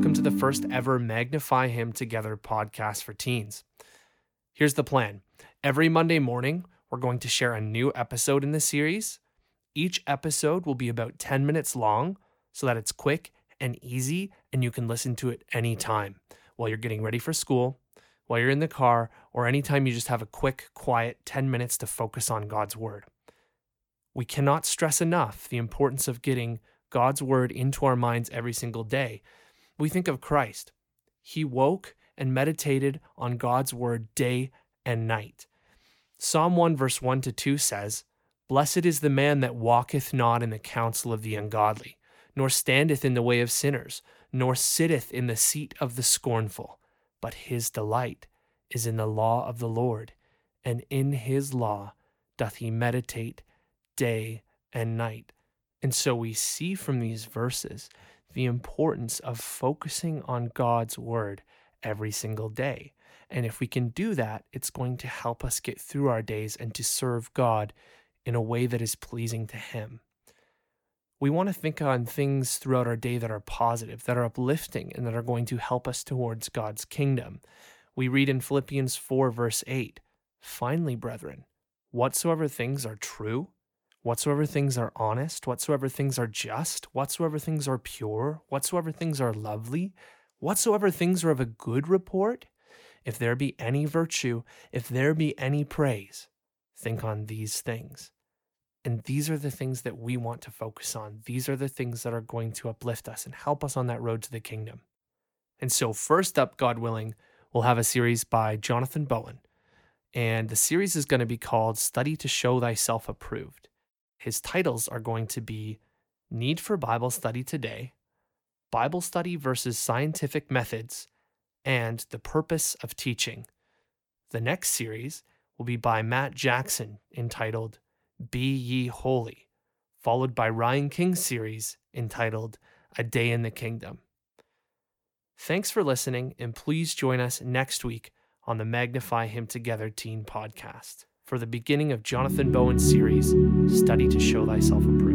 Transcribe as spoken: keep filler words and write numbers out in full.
welcome to the first ever Magnify Him Together podcast for teens. Here's the plan. Every Monday morning, we're going to share a new episode in the series. Each episode will be about ten minutes long so that it's quick and easy and you can listen to it anytime while you're getting ready for school, while you're in the car, or anytime you just have a quick, quiet ten minutes to focus on God's Word. We cannot stress enough the importance of getting God's Word into our minds every single day. We think of Christ. He woke and meditated on God's Word day and night. Psalm one verse one to two says, "Blessed is the man that walketh not in the counsel of the ungodly, nor standeth in the way of sinners, nor sitteth in the seat of the scornful. But his delight is in the law of the Lord, and in his law doth he meditate day and night." And so we see from these verses the importance of focusing on God's Word every single day. And if we can do that, it's going to help us get through our days and to serve God in a way that is pleasing to Him. We want to think on things throughout our day that are positive, that are uplifting, and that are going to help us towards God's kingdom. We read in Philippians four verse eight, "Finally, brethren, whatsoever things are true, whatsoever things are honest, whatsoever things are just, whatsoever things are pure, whatsoever things are lovely, whatsoever things are of a good report, if there be any virtue, if there be any praise, think on these things." And these are the things that we want to focus on. These are the things that are going to uplift us and help us on that road to the kingdom. And so first up, God willing, we'll have a series by Jonathan Bowen. And the series is going to be called Study to Show Thyself Approved. His titles are going to be Need for Bible Study Today, Bible Study versus Scientific Methods, and The Purpose of Teaching. The next series will be by Matt Jackson entitled Be Ye Holy, followed by Ryan King's series entitled A Day in the Kingdom. Thanks for listening, and please join us next week on the Magnify Him Together Teen Podcast for the beginning of Jonathan Bowen's series, Study to Show Thyself Approved.